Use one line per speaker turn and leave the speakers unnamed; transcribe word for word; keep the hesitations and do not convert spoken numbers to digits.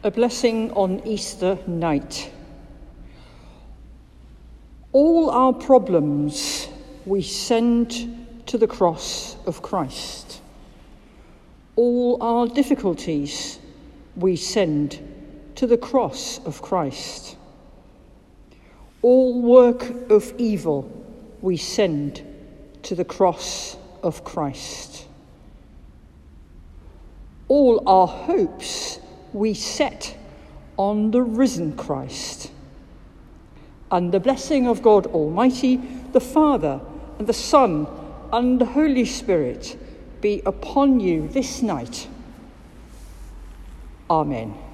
A blessing on Easter night. All our problems we send to the cross of Christ. All our difficulties we send to the cross of Christ. All work of evil we send to the cross of Christ. All our hopes we set on the risen Christ. And the blessing of God Almighty, the Father, and the Son, and the Holy Spirit be upon you this night. Amen.